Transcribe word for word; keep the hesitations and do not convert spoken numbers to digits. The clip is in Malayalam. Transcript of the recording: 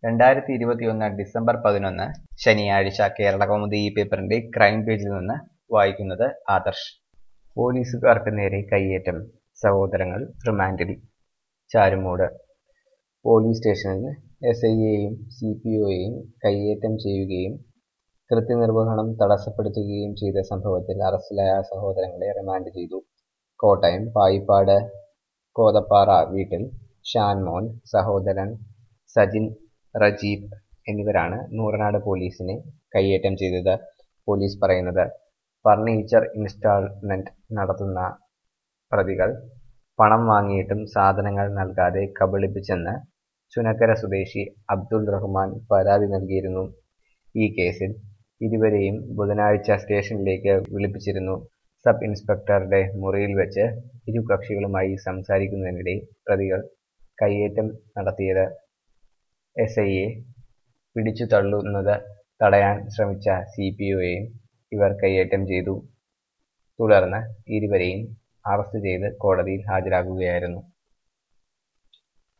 രണ്ടായിരത്തി ഇരുപത്തിയൊന്ന് ഡിസംബർ പതിനൊന്ന് ശനിയാഴ്ച കേരളകൗമുദി ഈ പേപ്പറിന്റെ ക്രൈം പേജിൽ നിന്ന് വായിക്കുന്നത് ആദർശ്. പോലീസുകാർക്ക് നേരെ കയ്യേറ്റം, സഹോദരങ്ങൾ റിമാൻഡിൽ. ചാരുമൂട്. പോലീസ് സ്റ്റേഷനിൽ എസ് ഐയെയും സി പി ഒയെയും കയ്യേറ്റം ചെയ്യുകയും കൃത്യനിർവഹണം തടസ്സപ്പെടുത്തുകയും ചെയ്ത സംഭവത്തിൽ അറസ്റ്റിലായ സഹോദരങ്ങളെ റിമാൻഡ് ചെയ്തു. കോട്ടയം പായിപ്പാട് കോതപ്പാറ വീട്ടിൽ ഷാൻമോൻ, സഹോദരൻ സജിൻ റജീബ് എന്നിവരാണ് നൂറനാട് പോലീസിനെ കയ്യേറ്റം ചെയ്തത്. പോലീസ് പറയുന്നത്, ഫർണിച്ചർ ഇൻസ്റ്റാൾമെന്റ് നടത്തുന്ന പ്രതികൾ പണം വാങ്ങിയിട്ടും സാധനങ്ങൾ നൽകാതെ കബളിപ്പിച്ചെന്ന് ചുനക്കര സ്വദേശി അബ്ദുൾ റഹ്മാൻ പരാതി നൽകിയിരുന്നു. ഈ കേസിൽ ഇരുവരെയും ബുധനാഴ്ച സ്റ്റേഷനിലേക്ക് വിളിപ്പിച്ചിരുന്നു. സബ് ഇൻസ്പെക്ടറുടെ മുറിയിൽ വെച്ച് ഇരു കക്ഷികളുമായി സംസാരിക്കുന്നതിനിടെ പ്രതികൾ കയ്യേറ്റം നടത്തിയത്. എസ് ഐയെ പിടിച്ചു തള്ളുന്നത് തടയാൻ ശ്രമിച്ച സി പി ഒയെയും ഇവർ കയ്യേറ്റം ചെയ്തു. തുടർന്ന് ഇരുവരെയും അറസ്റ്റ് ചെയ്ത് കോടതിയിൽ ഹാജരാക്കുകയായിരുന്നു.